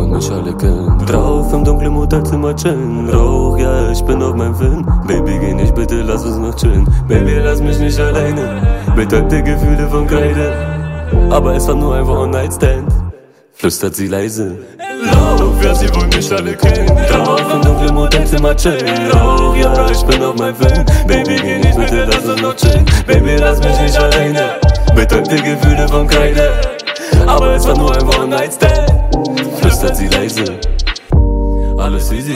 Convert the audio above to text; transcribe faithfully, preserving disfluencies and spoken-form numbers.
mich alle killen. Drauf im dunklen Hotelzimmer chillen. Rauch, ja, ich bin auf meinem Film. Baby, geh nicht, bitte lass uns noch chillen. Baby, lass mich nicht alleine. Betäubte Gefühle von Kreide. Aber es war nur ein One-Night-Stand. Flüstert sie leise. Lauf, ja, sie wollen mich alle kennen. Drauf im dunklen Hotelzimmer chillen. Rauch, ja, ich bin auf meinem Film. Baby, geh nicht, bitte lass uns noch chillen. Baby, lass mich nicht alleine. Betäubte Gefühle von Kreide. Aber es war nur ein One-Night-Stand. Flüstert sie leise. Alles easy,